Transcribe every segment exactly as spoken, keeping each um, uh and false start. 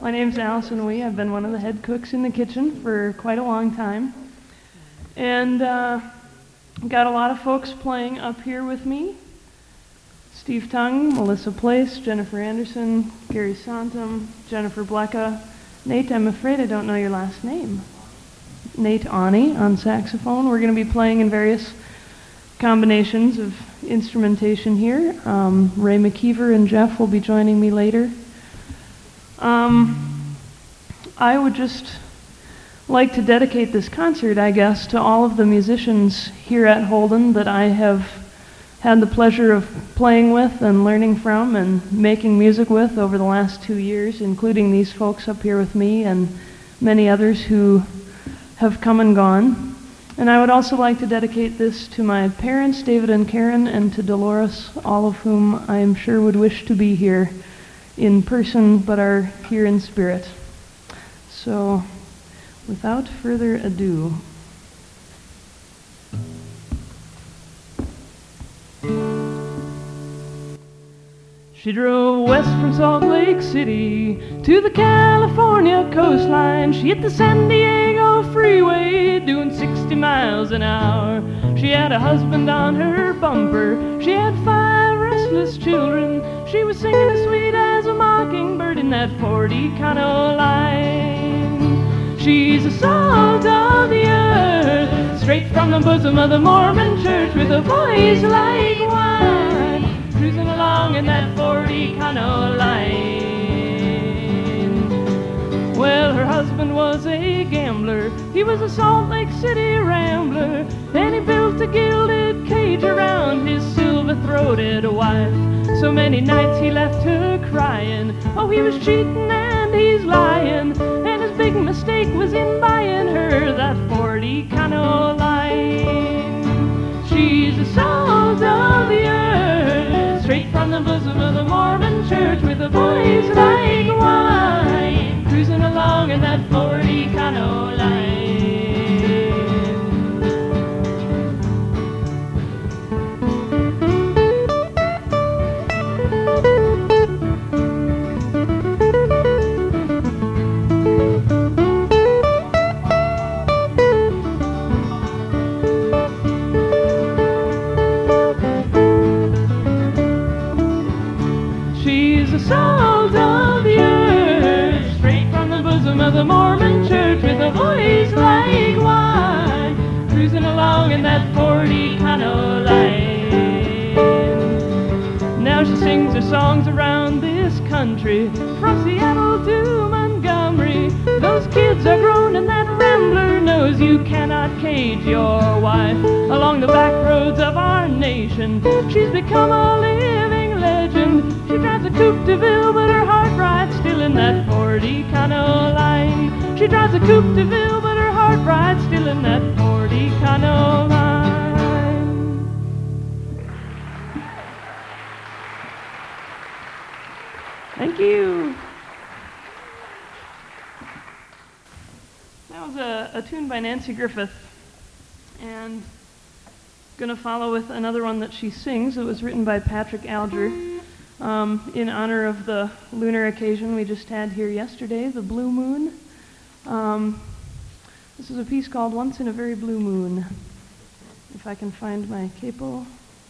My name's Allison Wee. I've been one of the head cooks in the kitchen for quite a long time. And uh, got a lot of folks playing up here with me. Steve Tung, Melissa Place, Jennifer Anderson, Gary Santum, Jennifer Blecka. Nate, I'm afraid I don't know your last name. Nate Ani on saxophone. We're going to be playing in various combinations of instrumentation here. Um, Ray McKeever and Jeff will be joining me later. Um, I would just like to dedicate this concert, I guess, to all of the musicians here at Holden that I have had the pleasure of playing with and learning from and making music with over the last two years, including these folks up here with me and many others who have come and gone. And I would also like to dedicate this to my parents, David and Karen, and to Dolores, all of whom I am sure would wish to be here in person but are here in spirit. So, without further ado, she drove west from Salt Lake City to the California coastline. She hit the San Diego freeway doing sixty miles an hour. She had a husband on her bumper. She had five restless children. She was singing as sweet as a mockingbird in that forty Cano line. She's the salt of the earth, straight from the bosom of the Mormon church, with a voice like wine, cruising along in that forty Cano line. Well, her husband was a gambler. He was a Salt Lake City rambler, and he built a gilded cage around his silver-throated wife. So many nights he left her crying. Oh, he was cheating and he's lying, and his big mistake was in buying her that forty Cano line. She's the salt of the earth, straight from the bosom of the Mormon church, with a voice like wine, cruising along in that forty Cano line. Salt of the earth, straight from the bosom of the Mormon church, with a voice like wine, cruising along in that forty Cano line. Now she sings her songs around this country, from Seattle to Montgomery. Those kids are grown and that rambler knows you cannot cage your wife. Along the back roads of our nation, she's become a living legend. She drives a coupe de ville, but her heart rides still in that forty Cano line. She drives a coupe de ville, but her heart rides still in that forty Cano line. Thank you. That was a, a tune by Nancy Griffith, and gonna follow with another one that she sings. It was written by Patrick Alger. Um, in honor of the lunar occasion we just had here yesterday, the blue moon. Um, this is a piece called Once in a Very Blue Moon. If I can find my capo.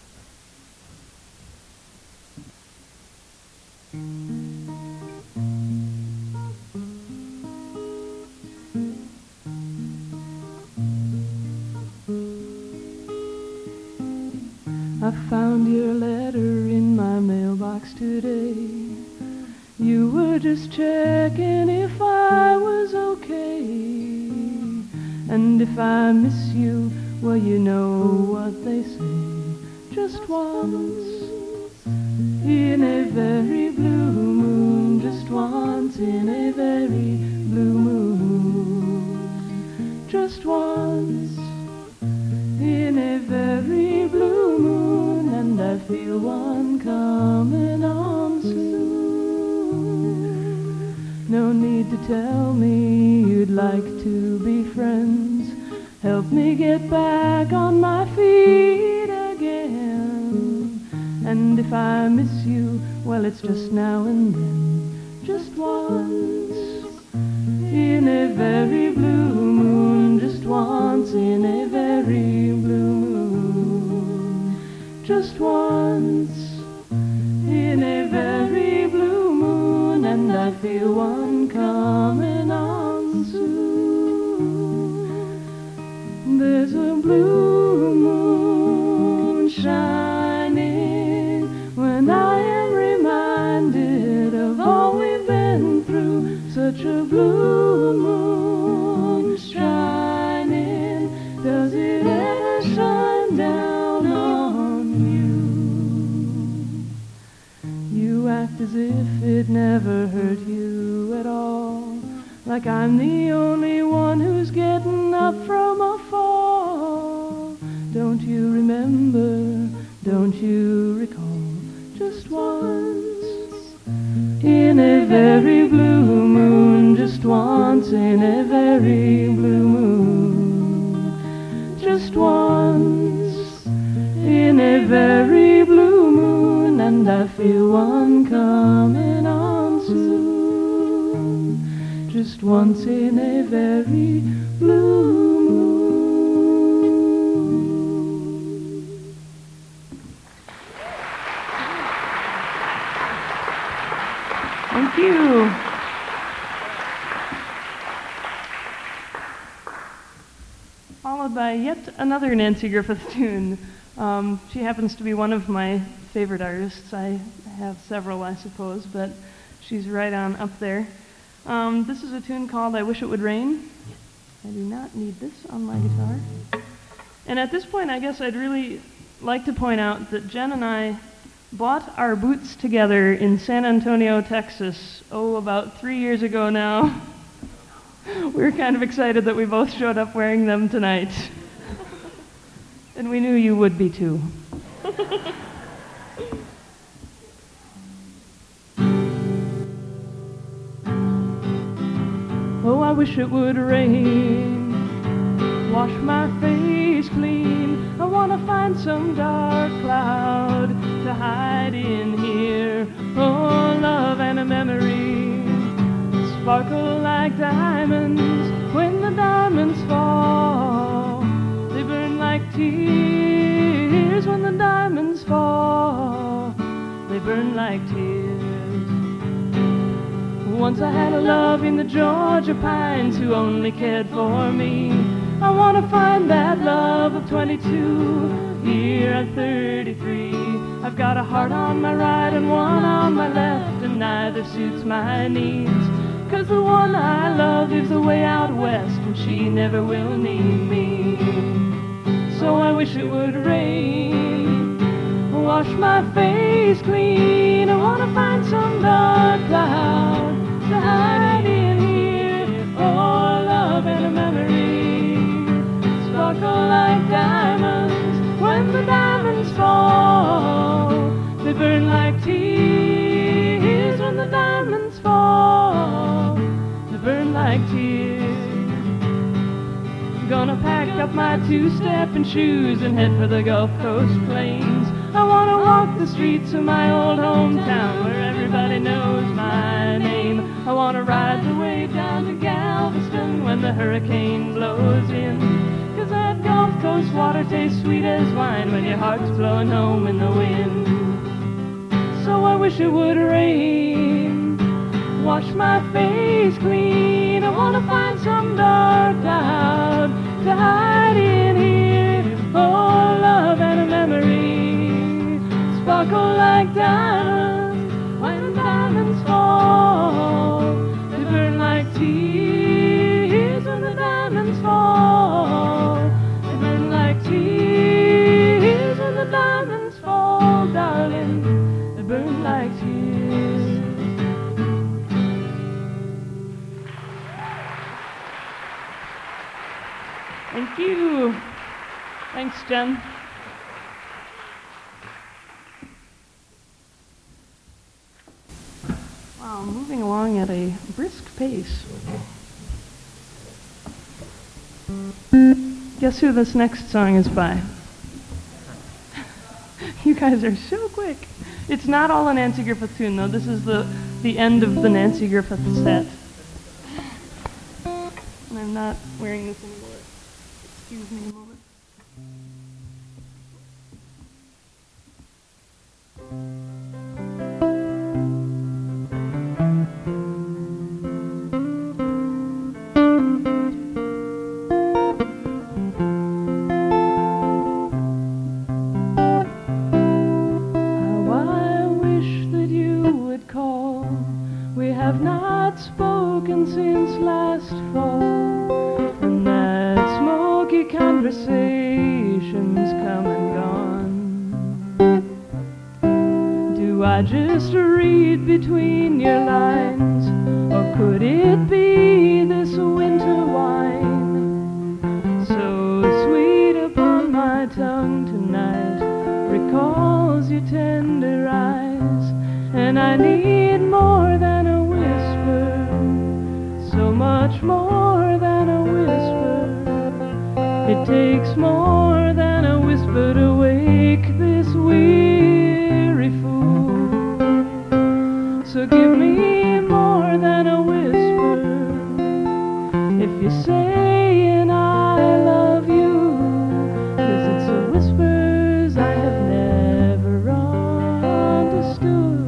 I found your letter in my mailbox today. You were just checking if I was okay. And if I miss you, well, you know what they say. Just once in a very blue moon, just once in a very blue moon, just once in a very blue moon, and I feel one coming on soon. No need to tell me you'd like to be friends. Help me get back on my feet again. And if I miss you, well, it's just now and then, just once in a very blue moon, just once in a very blue moon, just once in a very blue moon, and I feel one coming on soon. There's a blue moon shining when I am reminded of all we've been through. Such a blue moon shining, does it ever shine down on you? You act as if it never hurt you at all, like I'm the only one who's getting up from a fall. Don't you remember, don't you recall, just once in a very blue moon, just once in a very blue moon, just once in a very blue moon, and I feel one coming on soon, just once in a very blue moon. Thank you. Followed by yet another Nancy Griffith tune. Um, she happens to be one of my favorite artists. I have several, I suppose, but she's right on up there. Um, this is a tune called I Wish It Would Rain. I do not need this on my guitar. And at this point, I guess I'd really like to point out that Jen and I bought our boots together in San Antonio, Texas, oh, about three years ago now. We were kind of excited that we both showed up wearing them tonight. And we knew you would be too. Oh, I wish it would rain, wash my face clean. I want to find some dark cloud to hide in here. Oh, love and a memory sparkle like diamonds. When the diamonds fall, they burn like tears. When the diamonds fall, they burn like tears. Once I had a love in the Georgia pines who only cared for me. I want to find that love of twenty-two here at thirty-three. I've got a heart on my right and one on my left, and neither suits my needs. 'Cause the one I love lives away out west, and she never will need me. So I wish it would rain, wash my face clean. I want to find some dark cloud to hide in here. Oh, love and a memory sparkle like diamonds. When the diamonds fall, they burn like tears. When the diamonds fall, they burn like tears. Gonna pack up my two-stepping shoes and head for the Gulf Coast plains. I wanna walk the streets of my old hometown where everybody knows my name. I wanna ride the wave down to Galveston when the hurricane blows in. 'Cause that Gulf Coast water tastes sweet as wine when your heart's blowing home in the wind. So I wish it would rain, wash my face clean. I wanna find some dark cloud to hide in here. Oh, love and a memory sparkle like diamonds. When diamonds fall, they burn like tears. When the diamonds fall, they burn like tears. When the diamonds fall, darling, they burn like tears. Thank you. Thanks, Jen. Wow, moving along at a brisk pace. Guess who this next song is by? You guys are so quick. It's not all a Nancy Griffith tune, though. This is the, the end of the Nancy Griffith set. I'm not wearing this anymore. Excuse me a moment. Just read between your lines, or could it be this winter wine, so sweet upon my tongue tonight, recalls your tender eyes, and I need more than a whisper, so much more than a whisper. It takes more than a whisper to wake this weary fool. So give me more than a whisper, if you're saying I love you, 'cause it's the whispers I have never understood.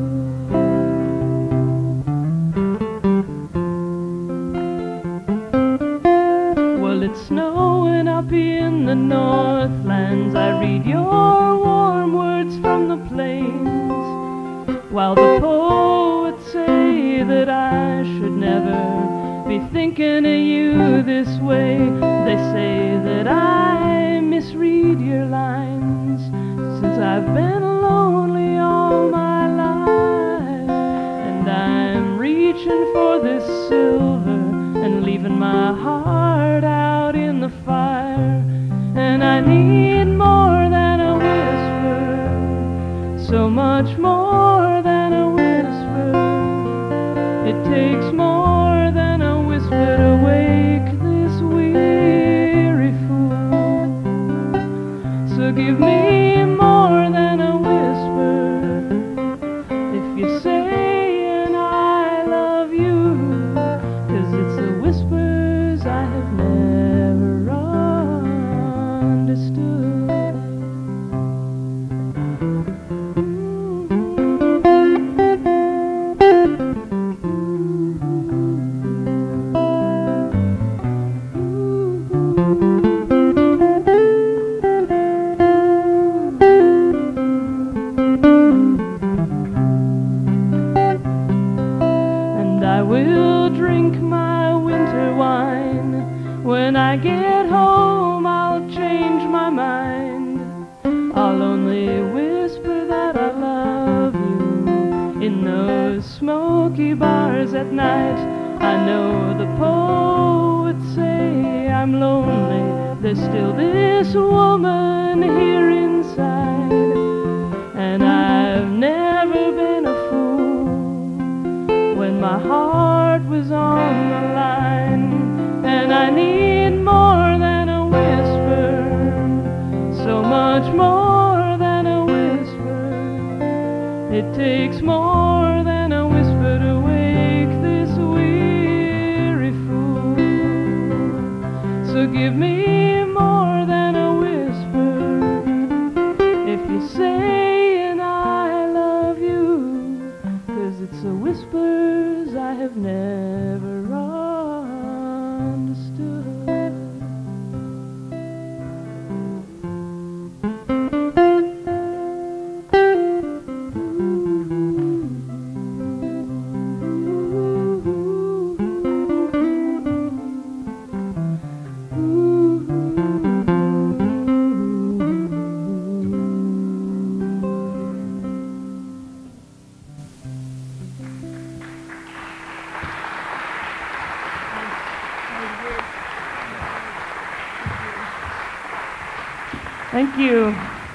Well, it's snowing up in the Northlands, I read your warm words from the plains, while the poets say that I should never be thinking of you this way. They say that I misread your lines, since I've been lonely all my life, and I'm reaching for this silver and leaving my heart out in the fire, and I need more than a whisper, so much more than a whisper. It takes more than a whisper to wake this weary fool. So give me more than a whisper, if you're saying I love you, 'cause it's the whispers I have never understood. When I get home, I'll change my mind. I'll only whisper that I love you in those smoky bars at night. I know the poets say I'm lonely. There's still this woman here inside, and I've never been a fool when my heart was on the line. And I need more than a whisper, so much more than a whisper. It takes more than a whisper to wake this weary fool. So give me more than a whisper, if you're saying I love you, 'cause it's the whispers I have never Thank you.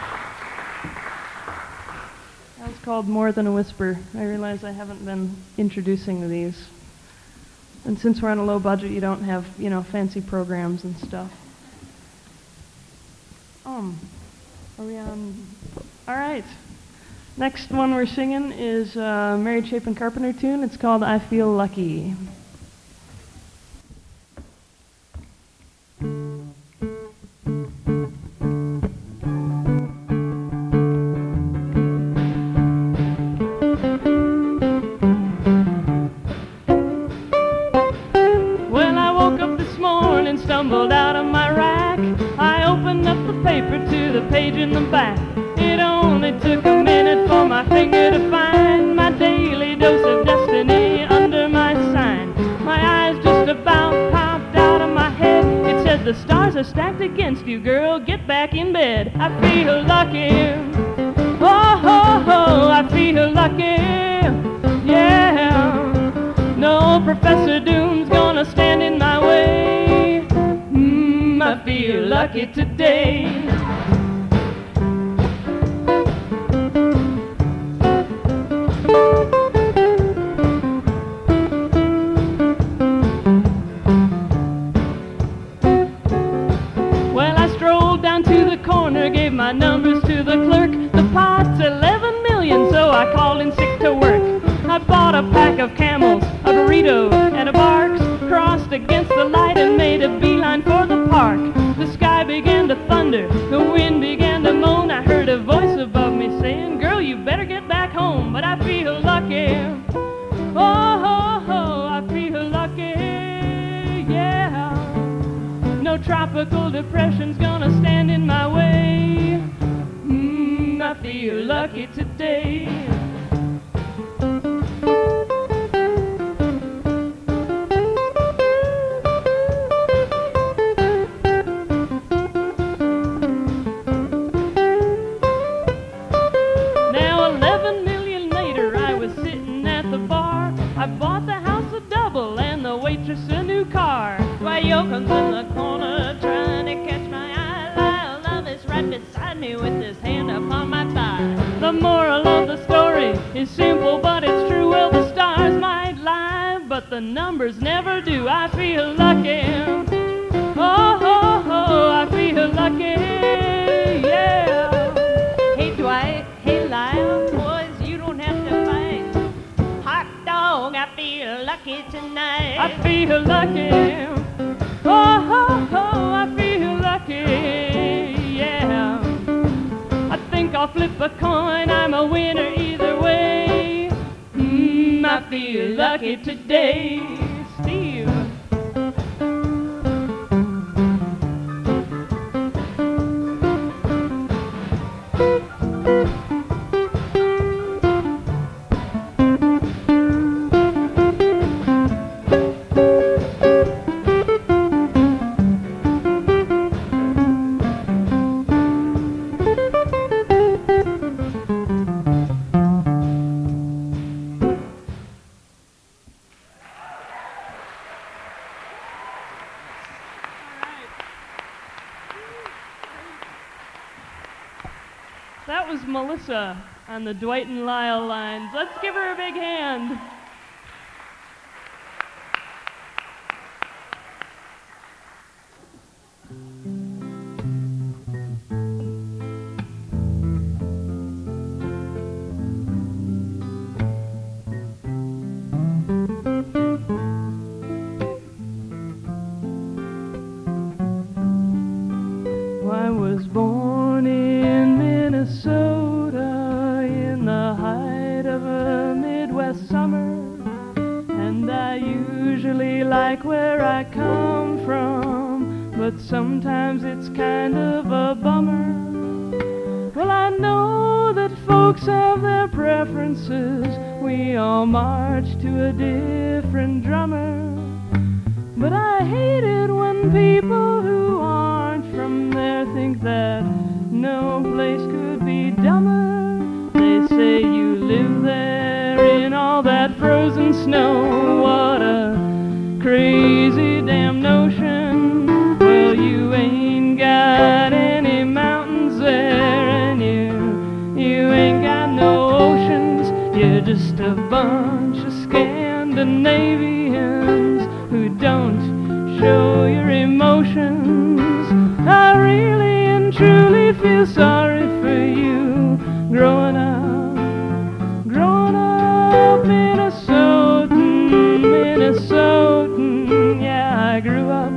That was called More Than a Whisper. I realize I haven't been introducing these. And since we're on a low budget, you don't have, you know, fancy programs and stuff. Um, are we on? All right. Next one we're singing is a Mary Chapin Carpenter tune. It's called I Feel Lucky. Well, I woke up this morning, stumbled out of my rack. I opened up the paper to the page in the back. It only took a minute for my finger to find my daily dose of destiny under my sign. My eyes just about popped out of my head. It said the stars are stacked against you, girl, get back in bed. I feel lucky, oh, ho, ho, I feel lucky, yeah. No Professor Doom's gonna stand in my way. Mm, I feel lucky today. Well, I strolled down to the corner, gave my numbers to the clerk. The pot's eleven million, so I called in sick to work. I bought a pack of Camels, a burrito, and a Barks, crossed against the light and made a beeline for the park. The sky began to thunder, the wind began to moan. I heard a voice above me saying, girl, you better get back home. But I feel lucky, oh, ho, ho, I feel lucky, yeah. No tropical depression's gonna stand in my way. Mm, I feel lucky today. I bought the house a double and the waitress a new car. Why, Yoakum's in the corner trying to catch my eye. Lyle Love is right beside me with his hand upon my thigh. The moral of the story is simple, but it's true. Well, the stars might lie, but the numbers never do. I feel lucky, oh, ho, ho, I feel lucky, yeah. Hey, Dwight, hey, Lyle, boys, you don't have to fight. I feel lucky tonight. I feel lucky, oh, ho, ho, I feel lucky, yeah. I think I'll flip a coin, I'm a winner either way. Mm, I feel lucky today. Steve. That was Melissa on the Dwight and Lyle lines. Let's give her a big hand. I was born in Minnesota in the height of a Midwest summer, and I usually like where I come from, but sometimes it's kind of a bummer. Well, I know that folks have their preferences, we all march to a different drummer, but I hate it when people who aren't from there think that no place could be dumber. They say you live there in all that frozen snow. What a crazy damn notion. Well, you ain't got any mountains there, and you, you ain't got no oceans. You're just a bunch of Scandinavians who don't show your emotions. I really and truly feel sorry for you growing up, growing up Minnesotan, Minnesotan, yeah, I grew up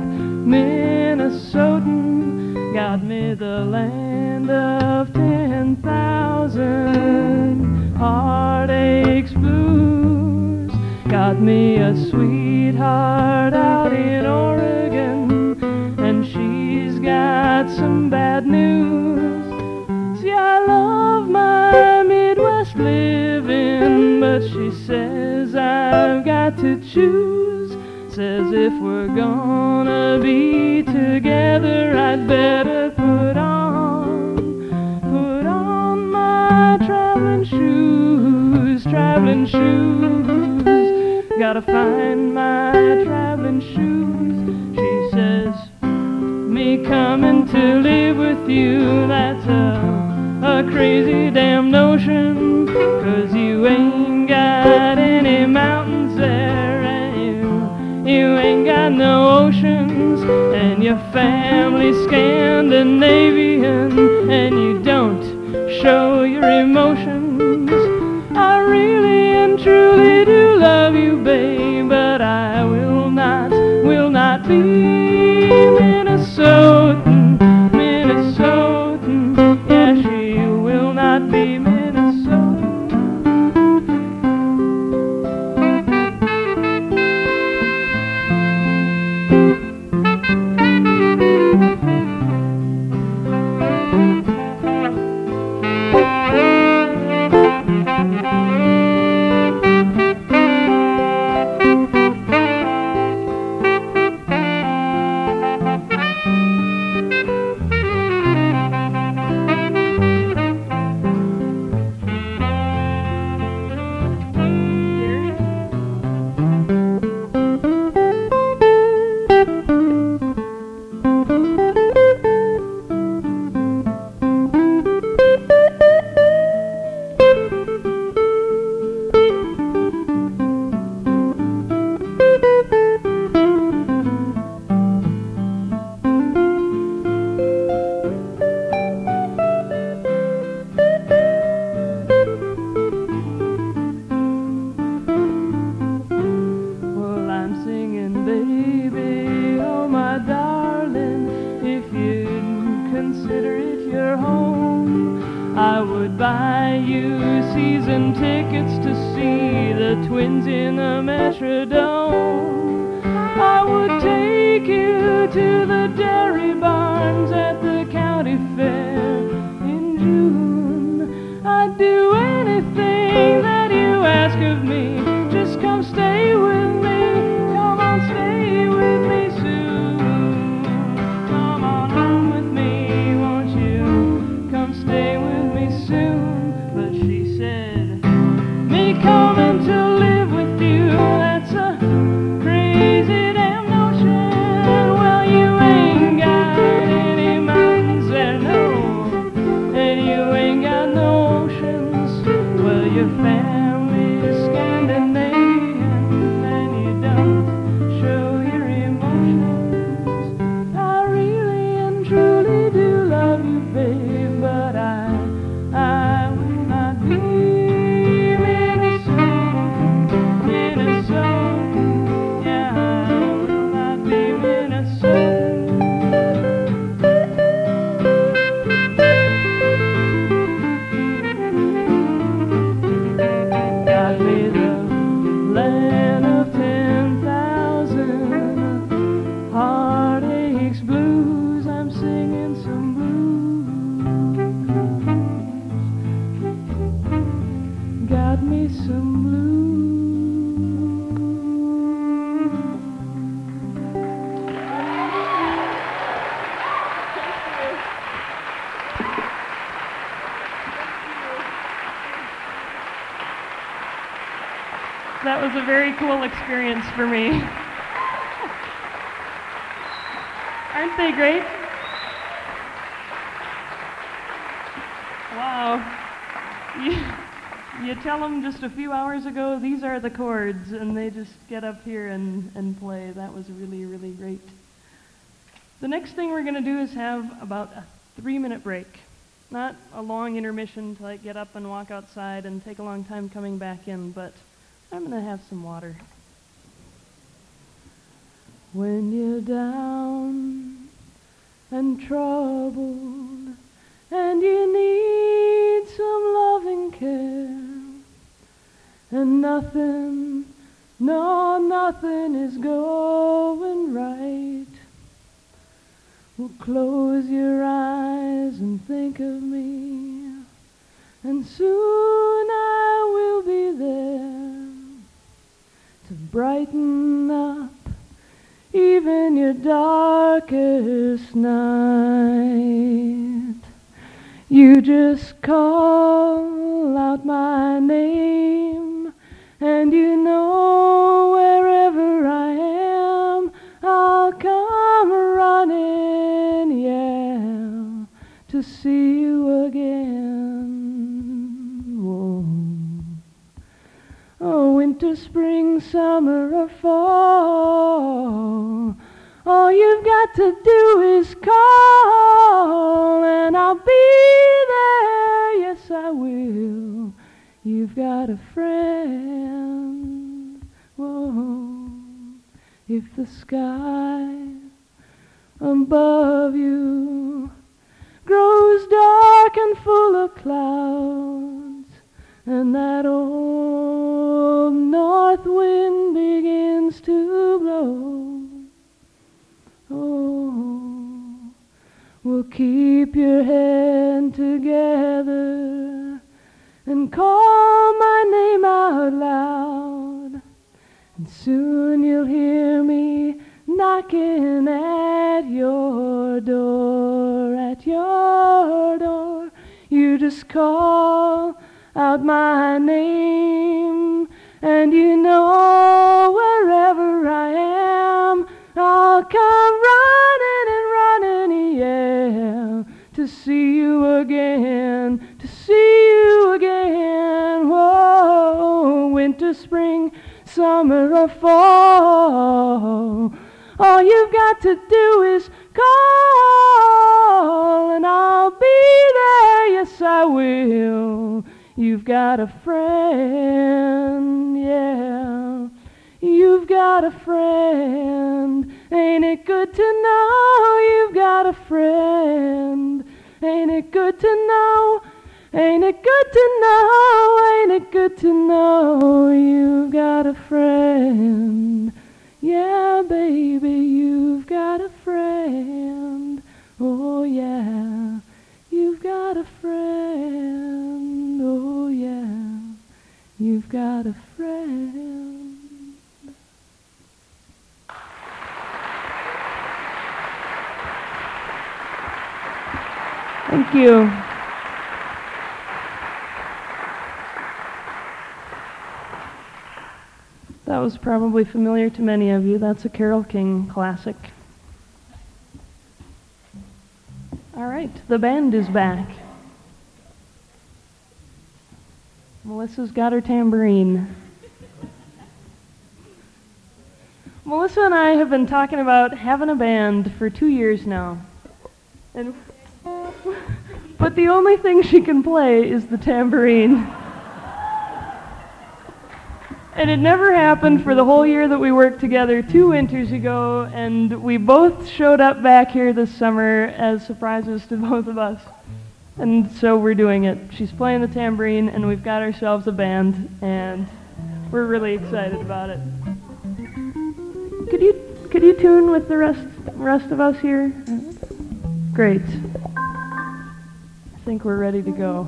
Minnesotan. Got me the land of ten thousand heartaches, blues. Got me a sweetheart out in Oregon, and she's got some bad news. See, I love my Midwest living, but she says I've got to choose. Says if we're gonna be together, I'd better put on, put on my traveling shoes, traveling shoes. Gotta find my traveling shoes. She says, me coming to live with you, that's a, a crazy damn notion, 'cause you ain't got any mountains there, and you, you ain't got no oceans, and your family's Scandinavian, and you don't show your emotions. I really and truly do love you, babe, but I will not, will not be Minnesotan, Minnesotan. Yeah, she will not be Minnesotan. That was a very cool experience for me. Aren't they great? Wow. You, you tell them just a few hours ago, these are the chords, and they just get up here and, and play. That was really, really great. The next thing we're going to do is have about a three-minute break. Not a long intermission to like get up and walk outside and take a long time coming back in, but I'm going to have some water. when you're down and troubled and you need some loving care, and nothing, no, nothing is going right. Well, close your eyes and think of me, and soon I will be there to brighten up even your darkest night. You just call out my name, and you know wherever I am, I'll come running, yeah, to see you again. Whoa. Oh, winter, spring, summer, or fall, all you've got to do is call, and I'll be there, yes I will. You've got a friend. Whoa. If the sky above you grows dark and full of clouds, and that old north wind begins to blow, oh, well, keep your head together and call my name out loud, and soon you'll hear me knocking at your door, at your door. You just call out my name, and you know wherever I am, I'll come running and running, yeah, to see you again, to see you again. Whoa, winter, spring, summer, or fall, all you've got to do is call, and I'll be there, yes I will. You've got a friend, yeah, you've got a friend. Ain't it good to know you've got a friend? Ain't it good to know? Ain't it good to know? Ain't it good to know you've got a friend? Yeah, baby, you've got a friend. Oh, yeah, you've got a friend. Oh, yeah, you've got a friend. Thank you. That was probably familiar to many of you. That's a Carole King classic. All right, the band is back. Melissa's got her tambourine. Melissa and I have been talking about having a band for two years now. And but the only thing she can play is the tambourine. And it never happened for the whole year that we worked together two winters ago, and we both showed up back here this summer as surprises to both of us. And so we're doing it. She's playing the tambourine, and we've got ourselves a band, and we're really excited about it. Could you could you tune with the rest rest of us here? Great. I think we're ready to go.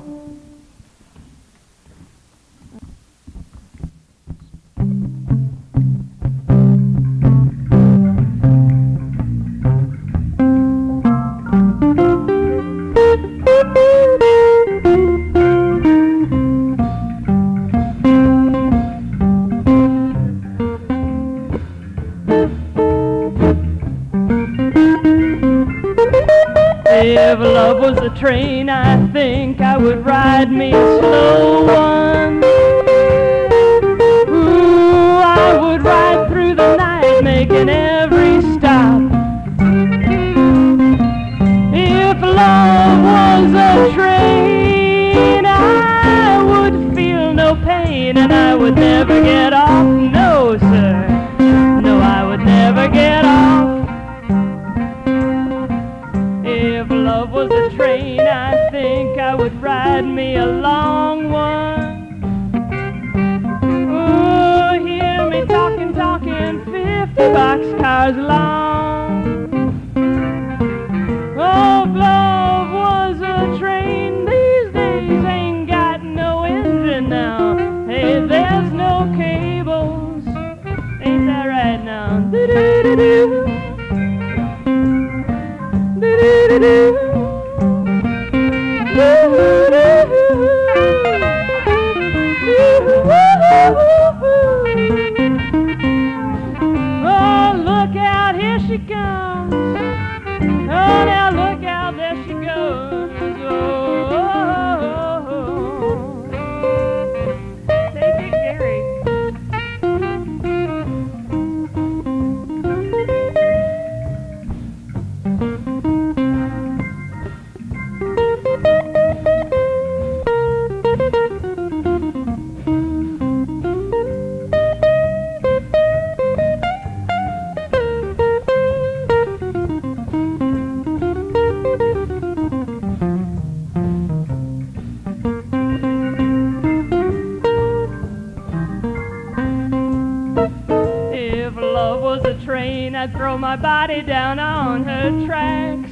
If love was a train, I think I would ride me a slow one. Ooh, I would ride through the night, making every stop. If love was a train, I would feel no pain, and I would never get off. No, sir, no, I would never get off. two boxcars long. Oh, if love was a train, these days ain't got no engine now. Hey, there's no cables, ain't that right now? Do-do-do-do. Do-do-do-do. Oh, look out, here she comes. Oh, now look out, there she goes. Oh, take it, Gary. If love was a train, I'd throw my body down on her tracks.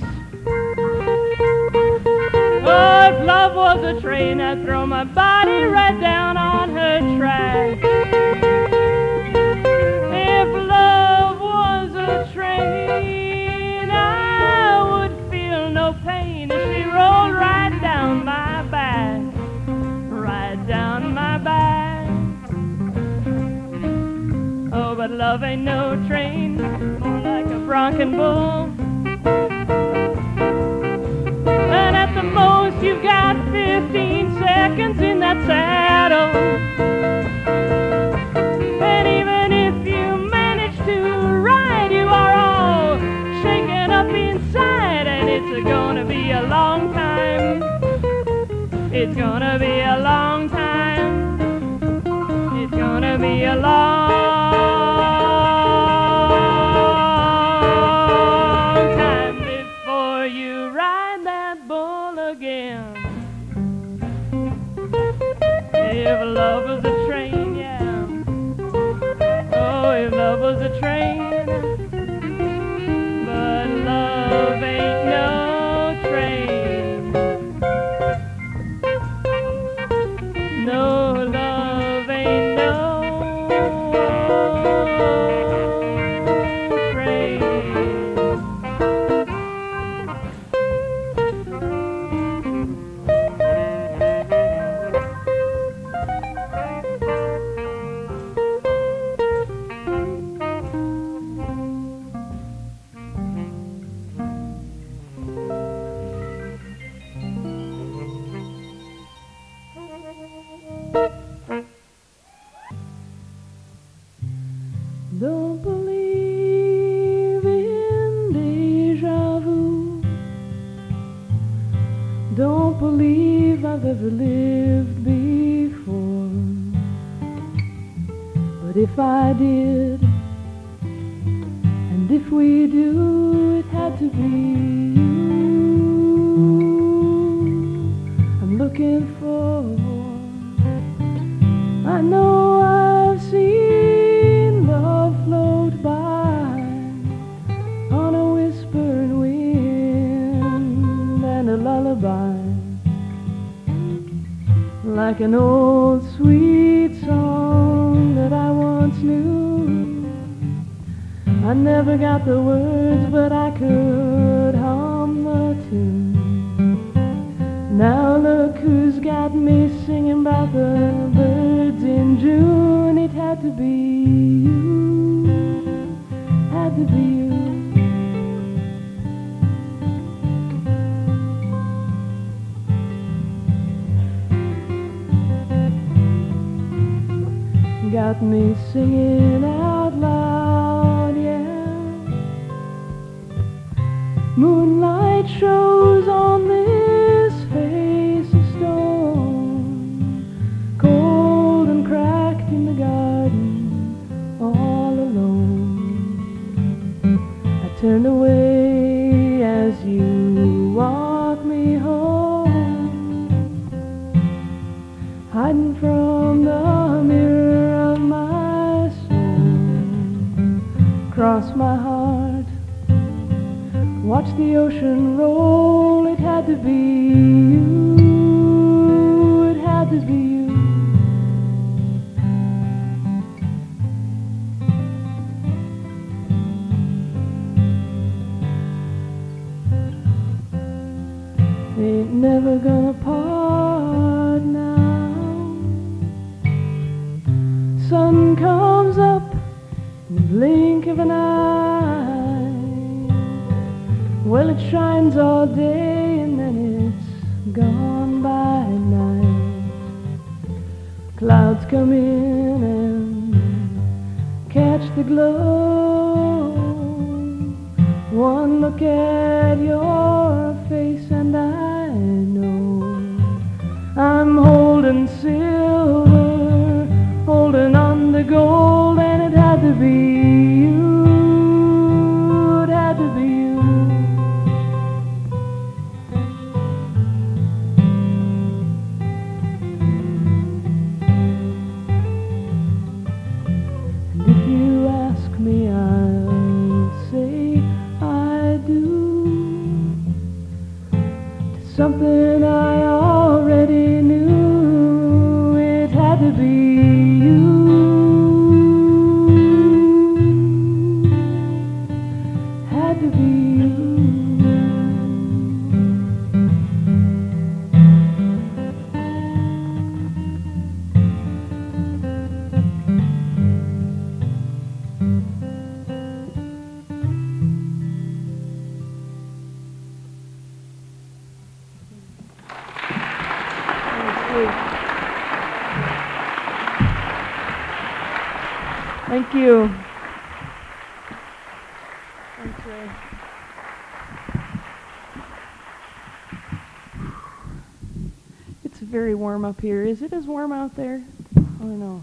Oh, if love was a train, I'd throw my body right down on her tracks. If love was a train, I would feel no pain if she rolled right down my back, right down my back. Oh, but love ain't no train, more like a bronco bull. And at the most you've got fifteen seconds in that saddle. And even if you manage to ride, you are all shaken up inside. And it's gonna be a long time. It's gonna be a long time. It's gonna be a long time before you ride that bull again. If love was a train, yeah. Oh, if love was a train. But love ain't no train. No, love ain't no train. Don't believe in deja vu. Don't believe I've ever lived before. But if I did, and if we do, it had to be you I'm looking for. I know I've seen love float by on a whispering wind and a lullaby, like an old sweet song that I once knew. I never got the words, but I could hum the tune. Now look who's got me singing about the birds in June. It had to be you, had to be you. Got me singing out loud, yeah. Moonlight shows on this face of stone, cold and cracked in the garden, all alone. I turned away as you walked me home, hiding from the mirror of my soul, cross my heart. Watch the ocean roll, it had to be you, it had to be you. Ain't never gonna part now. Sun comes up in the blink of an eye. Well, it shines all day and then it's gone by night. Clouds come in and catch the glow. One look at your face and I know I'm holding silver, holding on to gold, and it had to be you, it had to be you. And if you ask me, I'll say I do. It's something I already knew, it had to be you. Had to be you. Thank you. Thanks, Ray. It's very warm up here. Is it as warm out there? Or no?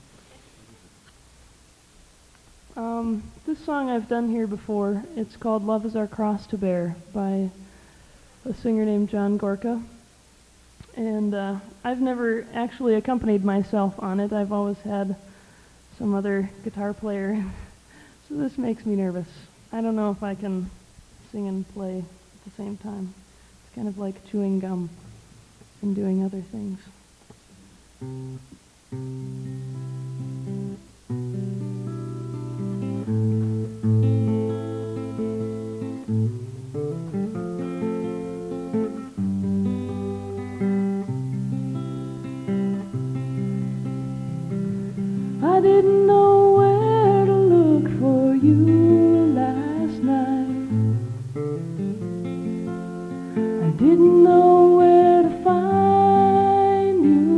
Um, this song I've done here before. It's called Love Is Our Cross to Bear by a singer named John Gorka. And uh, I've never actually accompanied myself on it. I've always had some other guitar player. So this makes me nervous. I don't know if I can sing and play at the same time. It's kind of like chewing gum and doing other things. I didn't know where to look for you last night. I didn't know where to find you.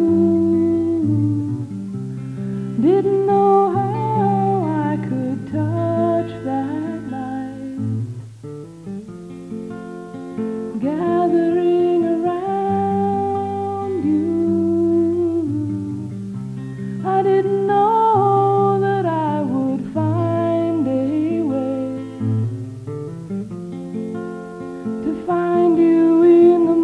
Didn't know how I could touch that light. Gathering around you. I didn't know find you in the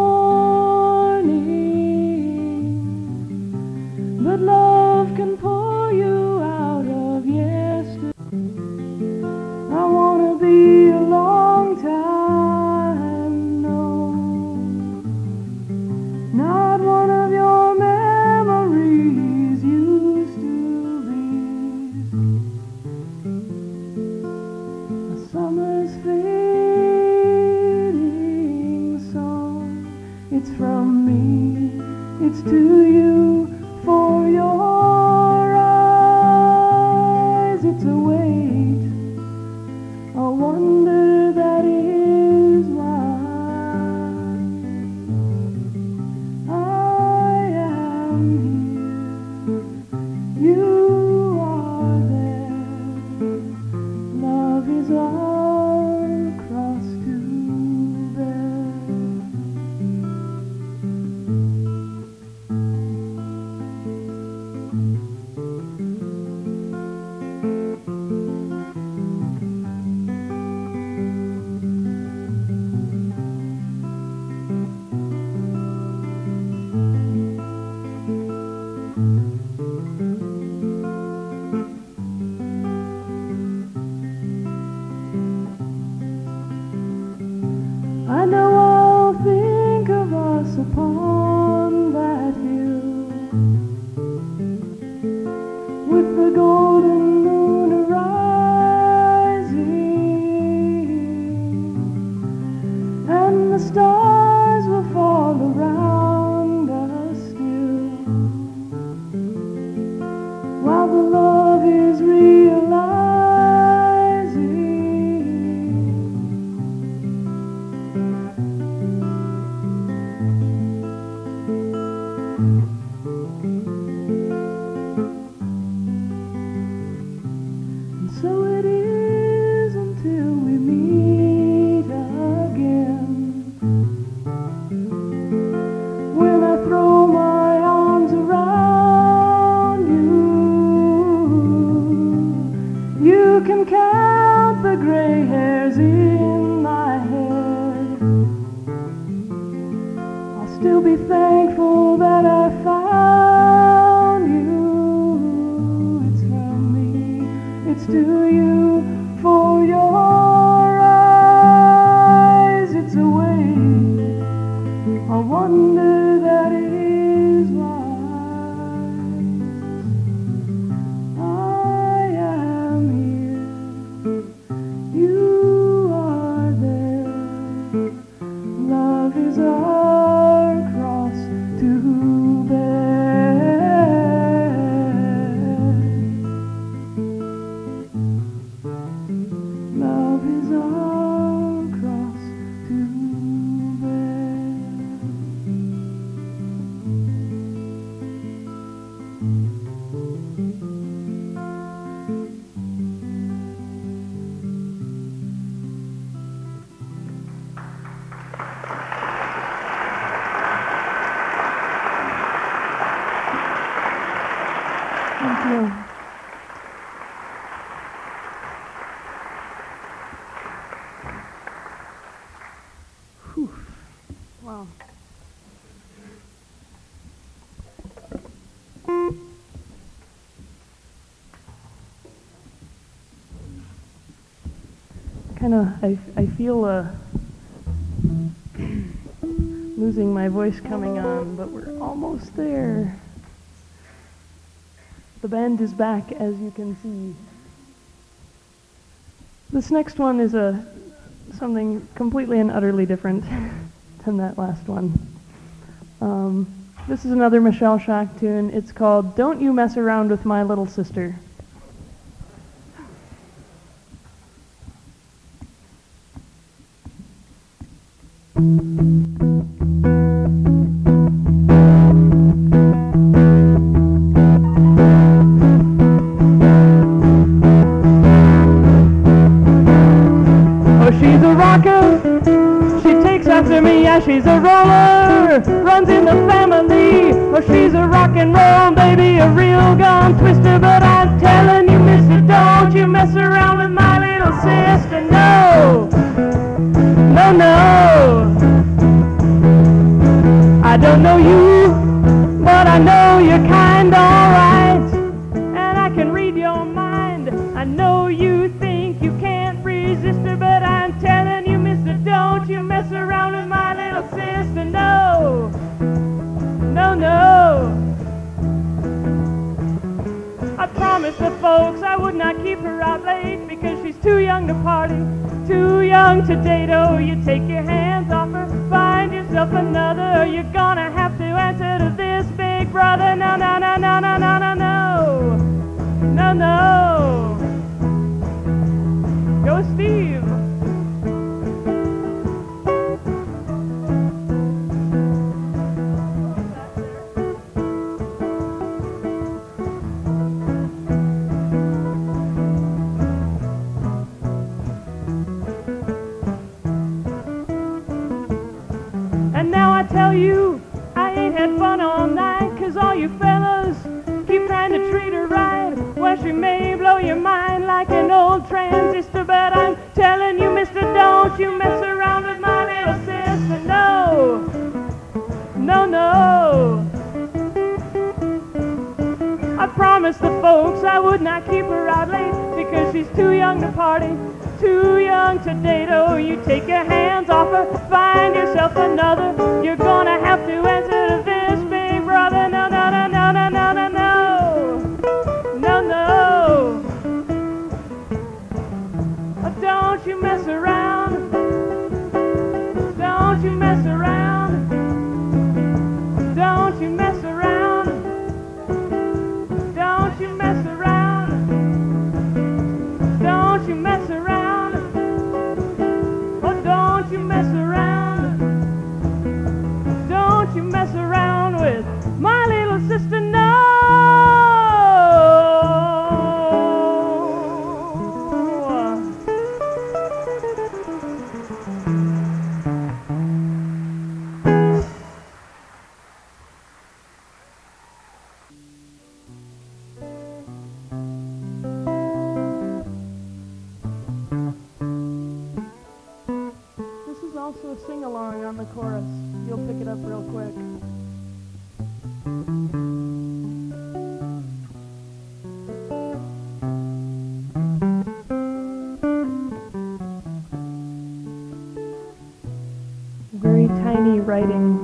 morning, but love can pull you out of yesterday. I wanna be a long time, no, not one of your memories used to be. A summer's fading. It's from me, it's to you, for your eyes. It's a wait, a wonder. count the gray hairs in my head, I'll still be thankful that I found you. It's from me, it's to you, for your eyes. It's a way, I wonder that it is wise. I am here, you are there. Love is our cross to bear. Love is our cross to bear. Thank you. Whew. Wow. Kind of, I, I feel uh, losing my voice coming on, but we're almost there. The band is back, as you can see. This next one is a something completely and utterly different than that last one. Um, this is another Michelle Shock tune. It's called "Don't You Mess Around with My Little Sister." She's a rocker, she takes after me, yeah, she's a roller, runs in the family. Oh, she's a rock and roll baby, a real gun twister, but I'm telling you, mister, don't you mess around with my little sister, no, no, no. I don't know you, but I know you're kind, alright, and I can read your mind. I know you think you can't resist her, but I'm telling you, mister, don't you mess around with my little sister, no, no, no. I promised the folks I would not keep her out late because she's too young to party, too young to date. Oh, you take your hands off her, find yourself another, or you're gonna have to answer to this big brother. No, no, no, no, no, no, no, no, no, no. Go, Steve. And now I tell you, I ain't had fun all night, 'cause all you fellas keep trying to treat her right. Well, she may blow your mind like an old transistor, but I'm telling you, mister, don't you mess around with my little sister, no, no, no. I promised the folks I would not keep her out late because she's too young to party, too young to date. Oh, you take your hands off her, find yourself another, you're gonna have to answer to this big brother. No, no, no, no, no, no, no, no, no, no. Oh, don't you mess around, don't you mess around, don't you mess around, don't you mess around, don't you mess around, oh, don't you mess around, don't you mess around with my little sister, no. This is also a sing-along on the chorus. You'll pick it up real quick. Very tiny writing.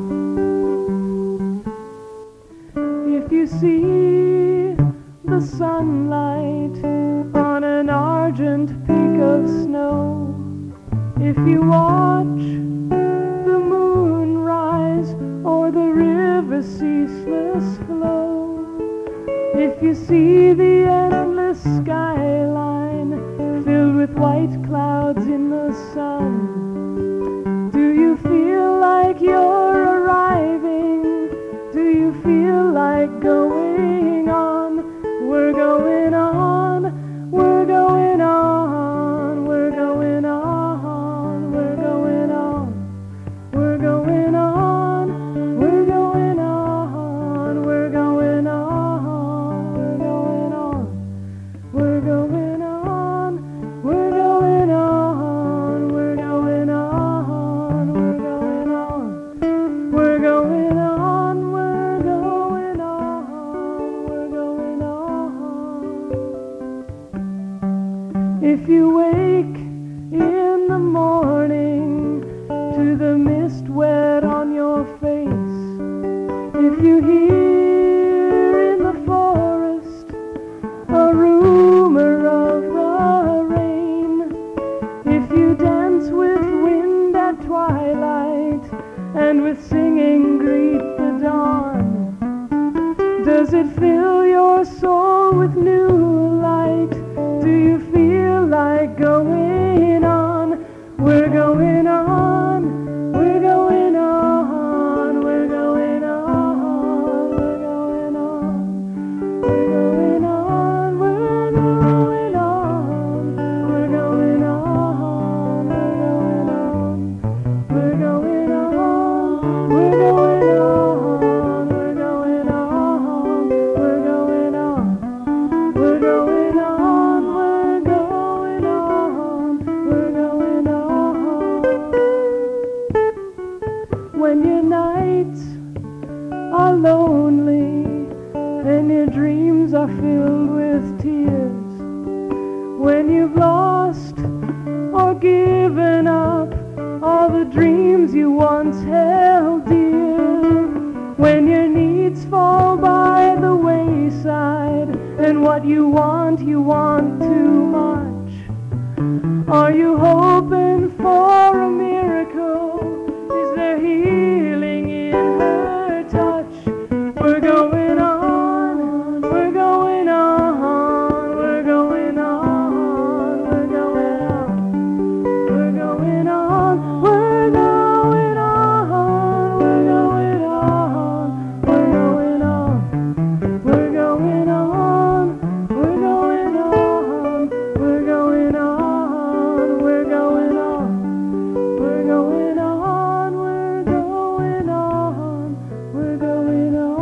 If you see the sunlight on an argent peak of snow, if you watch the moon rise or the river's ceaseless flow, if you see the endless skyline filled with white clouds in the sun, do you feel like you're arriving? Do you feel like going on? We're going on, we're going on, we're going on, we're going on, we're going on, we're going on, we're going on, we're going on, we're going on, we're going on, we're going on, we're going on, we're going on, we're going on, we're going on. If you wake in the morning to the mist wet on your face, if you hear in the forest a rumor of the rain, if you dance with wind at twilight and with singing greet the dawn, does it fill your soul with new light? Do you feel like going on? We're going on, we're going on, we're going on, we're going on, we're going on, we're going on, we're going on, we're going on, we're going on, we're going on, we're going on, we're going on, we're going on, we're going on, we're going on. When your nights are lonely and your dreams are filled with tears, when you've lost or given up all the dreams you once held dear, when your needs fall by the wayside and what you want, you want too much, are you hoping for a miracle? Is there healing in her touch? We're going on, we're going on, we're going on, we're going on, we're going on, we're going on, we're going on, we're going on, we're going on, we're going on, we're going on, we're going on, we're going on, we're going on, we're going on.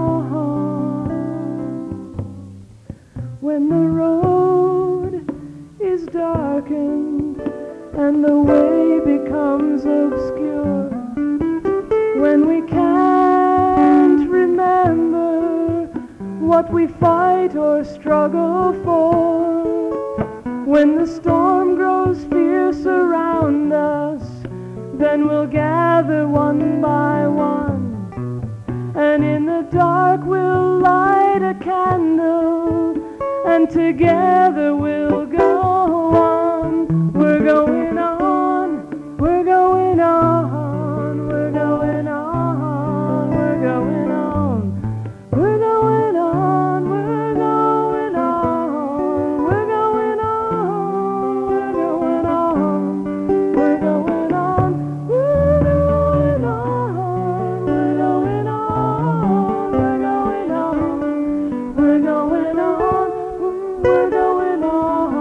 When the road is darkened and the way becomes obscure, when we can't remember what we fight or struggle for, when the storm grows fierce around us, then we'll gather one by one, and in the dark we'll light a candle, and together we'll go on. We're going on, we're going on, we're going on, we're going on, we're going on, we're going on, we're going on, we're going on, we're going on, we're going on, we're going on, we're going on, we're going on, we're going on.